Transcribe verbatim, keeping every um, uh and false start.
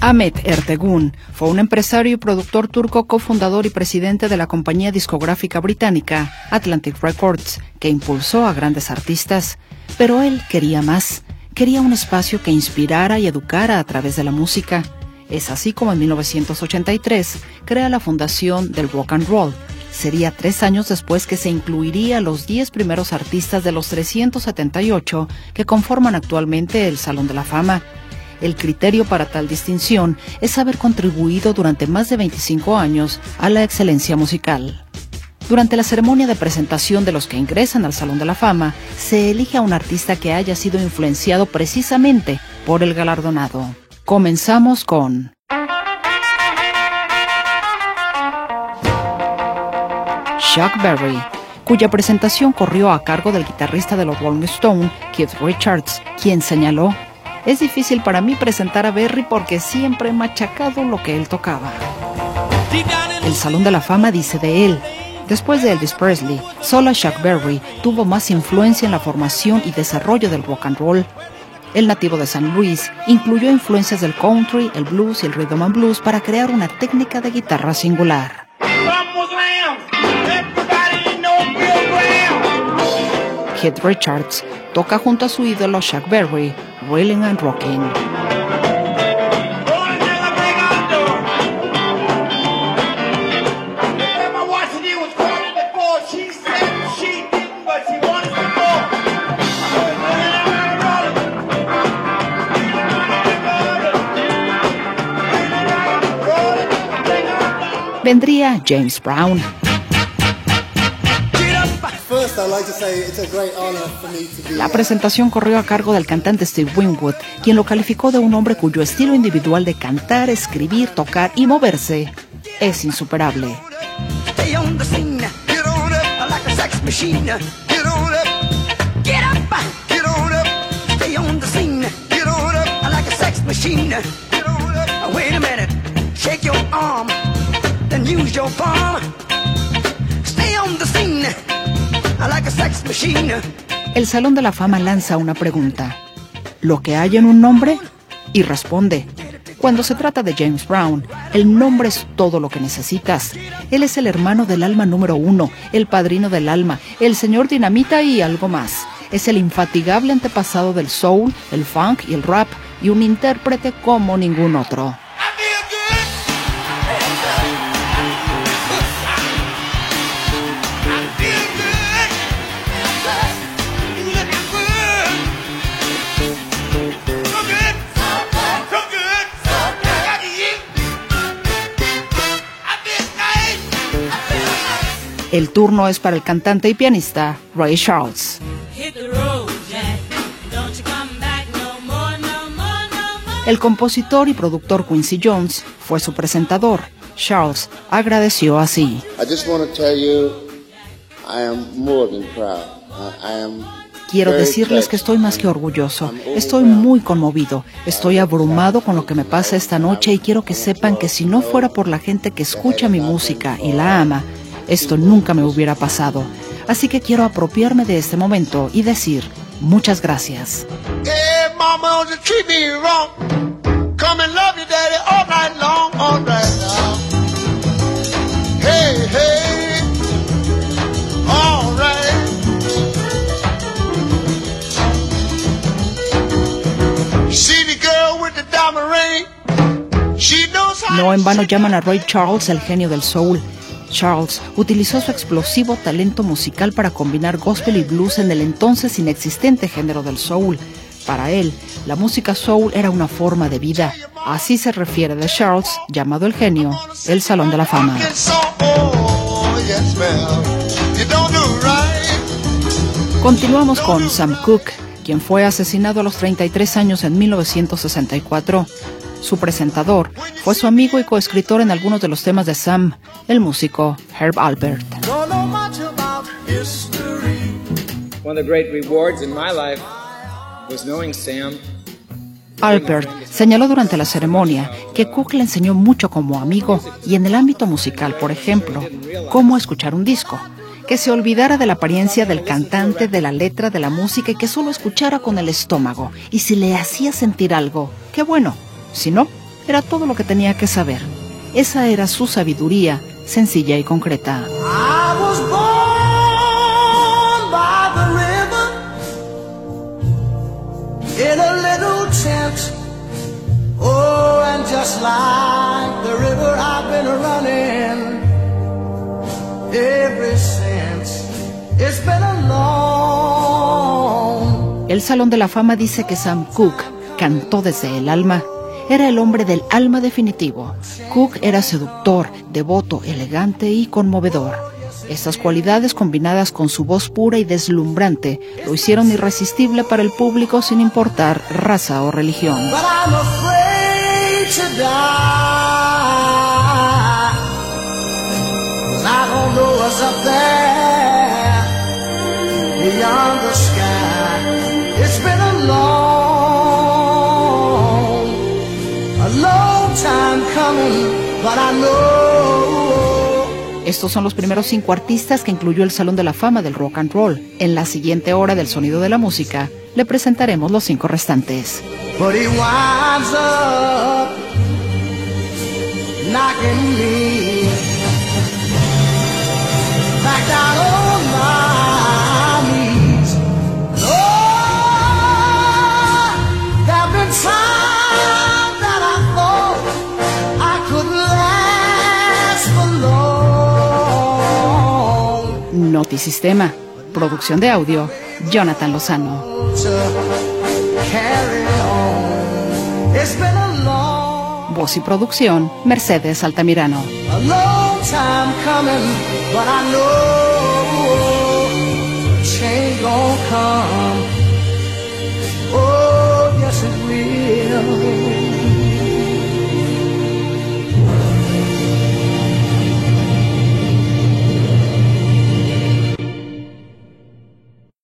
Ahmet Ertegün fue un empresario y productor turco, cofundador y presidente de la compañía discográfica británica Atlantic Records, que impulsó a grandes artistas. Pero él quería más. Quería un espacio que inspirara y educara a través de la música. Es así como en mil novecientos ochenta y tres crea la fundación del rock and roll. Sería tres años después que se incluiría a los diez primeros artistas de los trescientos setenta y ocho que conforman actualmente el Salón de la Fama. El criterio para tal distinción es haber contribuido durante más de veinticinco años a la excelencia musical. Durante la ceremonia de presentación de los que ingresan al Salón de la Fama, se elige a un artista que haya sido influenciado precisamente por el galardonado. Comenzamos con Chuck Berry, cuya presentación corrió a cargo del guitarrista de los Rolling Stones, Keith Richards, quien señaló: "Es difícil para mí presentar a Berry porque siempre he machacado lo que él tocaba". El Salón de la Fama dice de él: después de Elvis Presley, solo Chuck Berry tuvo más influencia en la formación y desarrollo del rock and roll. El nativo de San Luis incluyó influencias del country, el blues y el rhythm and blues para crear una técnica de guitarra singular. Keith Richards toca junto a su ídolo Chuck Berry, Reelin' and Rockin'. Vendría James Brown. La presentación corrió a cargo del cantante Steve Winwood, quien lo calificó de un hombre cuyo estilo individual de cantar, escribir, tocar y moverse es insuperable. El Salón de la Fama lanza una pregunta: ¿lo que hay en un nombre? Y responde: cuando se trata de James Brown, el nombre es todo lo que necesitas. Él es el hermano del alma número uno, el padrino del alma, el señor dinamita y algo más. Es el infatigable antepasado del soul, el funk y el rap, y un intérprete como ningún otro. El turno es para el cantante y pianista Ray Charles. El compositor y productor Quincy Jones fue su presentador. Charles agradeció así: quiero decirles que estoy más que orgulloso. Estoy muy conmovido. Estoy abrumado con lo que me pasa esta noche y quiero que sepan que si no fuera por la gente que escucha mi música y la ama, esto nunca me hubiera pasado. Así que quiero apropiarme de este momento y decir muchas gracias. Hey, mama, don't treat me wrong. Come and love your daddy all night long, all night long. Hey, hey, all right. See the girl with the diamond ring? She knows how. No en vano llaman a Ray Charles el genio del soul. Charles utilizó su explosivo talento musical para combinar gospel y blues en el entonces inexistente género del soul. Para él, la música soul era una forma de vida. Así se refiere de Charles, llamado el genio, el Salón de la Fama. Continuamos con Sam Cooke, quien fue asesinado a los treinta y tres años en mil novecientos sesenta y cuatro. Su presentador fue su amigo y coescritor en algunos de los temas de Sam, el músico Herb Alpert. Alpert señaló durante la ceremonia que Cooke le enseñó mucho como amigo y en el ámbito musical, por ejemplo, cómo escuchar un disco, que se olvidara de la apariencia del cantante, de la letra, de la música y que solo escuchara con el estómago. Y si le hacía sentir algo, qué bueno. Si no, Era todo lo que tenía que saber. Esa era su sabiduría, sencilla y concreta. I was born by the river in a little tent. Oh, and just like the river I've been running ever since. It's been a long. El Salón de la Fama dice que Sam Cooke cantó desde el alma. Era el hombre del alma definitivo. Cooke era seductor, devoto, elegante y conmovedor. Estas cualidades, combinadas con su voz pura y deslumbrante, lo hicieron irresistible para el público sin importar raza o religión. But I'm afraid to die, 'cause I don't know what's up there beyond the sky. It's been a long, a long time coming, but I know. Estos son los primeros cinco artistas que incluyó el Salón de la Fama del Rock and Roll. En la siguiente hora del Sonido de la Música, le presentaremos los cinco restantes. But he winds up knocking me back down on my knees. Lord, there've been times that I thought I could last for long. Notisistema. Producción de audio, Jonathan Lozano. To carry on. It's been a long, Voz y producción, Mercedes Altamirano. a long time coming, but I know change gon' come.